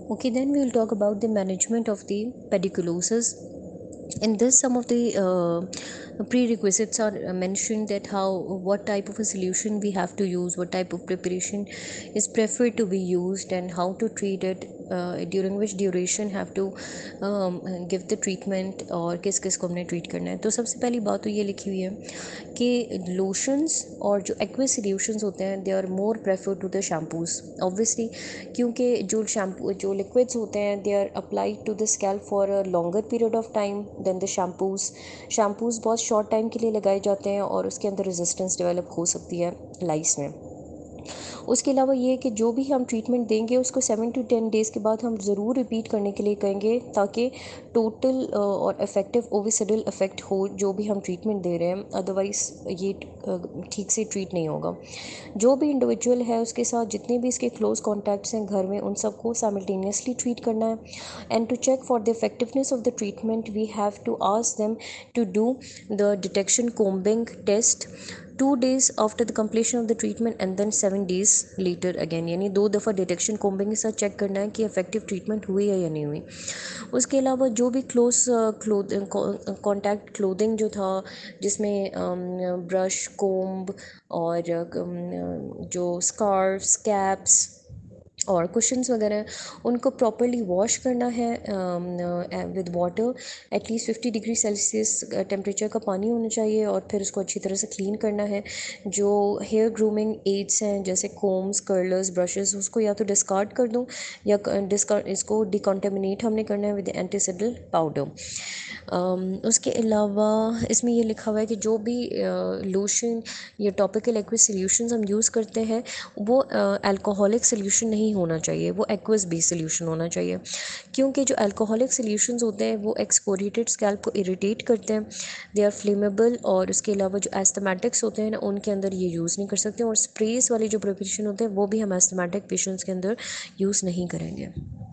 Okay, then we will talk about the management of the pediculosis. In this, some of the prerequisites are mentioned, that how, what type of a solution we have to use, what type of preparation is preferred to be used, and how to treat it, during which duration have to give the treatment, और किस किस को हमने treat करना है. तो सबसे पहली बात तो ये लिखी हुई है कि लोशंस और जो एक्वा सॉल्यूशंस होते हैं, they are more prefer to the shampoos, obviously, क्योंकि जो शैम्पू, जो लिक्विड्स होते हैं, they are applied to the scalp for a longer period of time then the shampoos बहुत शॉर्ट टाइम के लिए लगाए जाते हैं, और उसके अंदर रेजिस्टेंस डेवलप हो सकती है लाइस में. उसके अलावा ये है कि जो भी हम ट्रीटमेंट देंगे उसको 7 to 10 डेज़ के बाद हम ज़रूर रिपीट करने के लिए कहेंगे, ताकि टोटल और इफ़ेक्टिव ओविसिडल इफ़ेक्ट हो जो भी हम ट्रीटमेंट दे रहे हैं, अदरवाइज़ ये ठीक से ट्रीट नहीं होगा. जो भी इंडिविजुअल है उसके साथ जितने भी इसके क्लोज कॉन्टैक्ट्स हैं घर में, उन सबको साइमल्टेनियसली ट्रीट करना है. And to check for the effectiveness of the treatment we have to ask them to do the detection combing test 2 days after the completion of the treatment and then 7 days later again. यानी 2 दफ़ा detection combing के साथ check करना है कि effective treatment हुई है या नहीं हुई. उसके अलावा जो भी क्लोज कॉन्टैक्ट क्लोथिंग जो था, जिसमें ब्रश, कोम्ब और जो स्कार्फ्स, कैप्स और कुशन्स वगैरह हैं, उनको प्रॉपरली वॉश करना है with water. At least 50 degree Celsius temperature का पानी होना चाहिए, और फिर उसको अच्छी तरह से क्लीन करना है. जो हेयर ग्रूमिंग एड्स हैं जैसे कोम्स, कर्लर्स, ब्रशेस, उसको या तो डिस्कार्ड कर दूँ, या इसको डिकॉन्टेमिनेट हमने करना है विद एंटीसिडल पाउडर. उसके अलावा इसमें ये लिखा हुआ है कि जो भी लोशन या टॉपिकल एक्विस सॉल्यूशंस हम यूज़ करते हैं, वो अल्कोहलिक सॉल्यूशन नहीं होना चाहिए, वो एक्वस बेस्ड सॉल्यूशन होना चाहिए. क्योंकि जो अल्कोहलिक सॉल्यूशंस होते हैं वो एक्सफोलिएटेड स्कैल्प को इरिटेट करते हैं, दे आर फ्लेमेबल. और उसके अलावा जो एस्थमेटिक्स होते हैं ना, उनके अंदर ये यूज़ नहीं कर सकते. और स्प्रेस वाले जो प्रिपरेशन होते हैं वो भी हम एस्थमेटिक पेशेंट्स के अंदर यूज़ नहीं करेंगे.